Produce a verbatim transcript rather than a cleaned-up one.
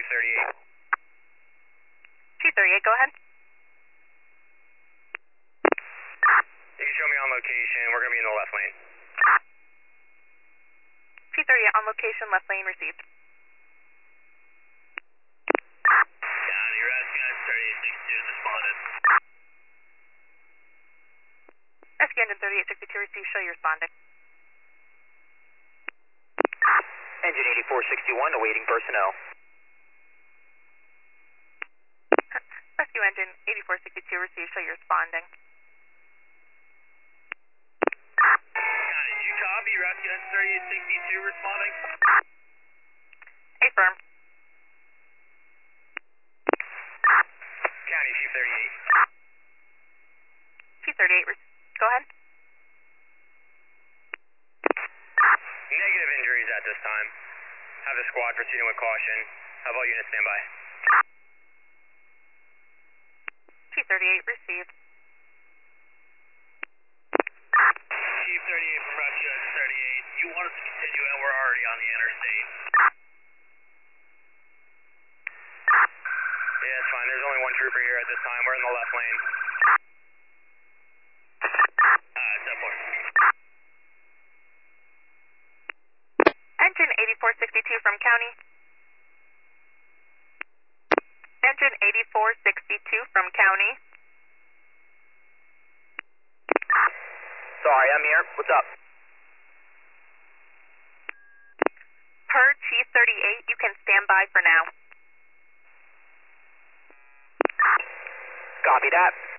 Chief thirty-eight. Chief thirty-eight, go ahead. You can show me on location. We're going to be in the left lane. Chief thirty-eight, on location, left lane, received. County, rescue thirty-eight sixty-two is responded. Rescue engine thirty-eight sixty-two, received, show you responding. Engine eighty-four sixty-one, awaiting personnel. Rescue engine eighty-four sixty-two, received, show you responding. County, did you copy? Rescue engine thirty-eight sixty-two responding. Affirm. County, Chief thirty-eight. Chief thirty-eight, go ahead. Negative injuries at this time. Have the squad proceeding with caution. Have all units stand by. Chief thirty-eight, received. Chief thirty-eight from Rescue thirty-eight. You want us to continue and we're already on the interstate. Yeah, it's fine. There's only one trooper here at this time. We're in the left lane. Uh, ten four. Engine eighty-four sixty-two from county. Engine eighty-four sixty-two from county. Sorry, I'm here. What's up? Per Chief thirty-eight, you can stand by for now. Copy that.